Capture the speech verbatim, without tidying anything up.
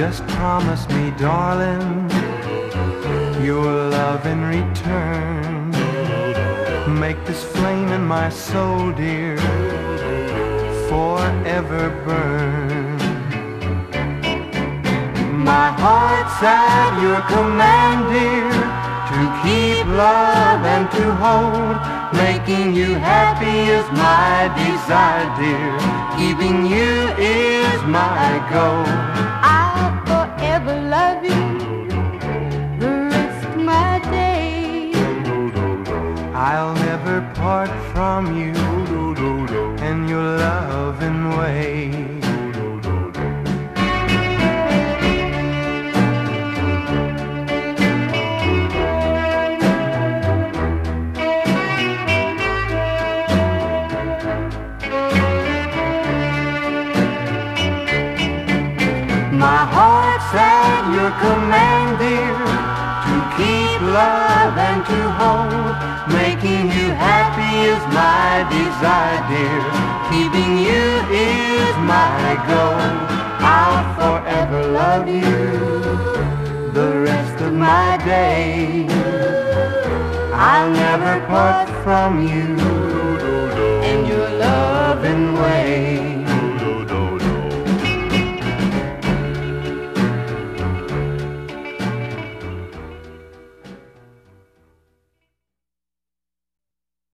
Just promise me, darling, your love in return. Make this flame in my soul, dear, forever burn. My heart's at your command, dear, to keep love and to hold. Making you happy is my desire, dear. Keeping you is my goal. I'll forever love you the rest of my days. I'll never part from you and your loving ways. My heart's at your command, dear, to keep love and to hold. Making you happy is my desire, dear. Keeping you is my goal. I'll forever love you the rest of my days. I'll never part from you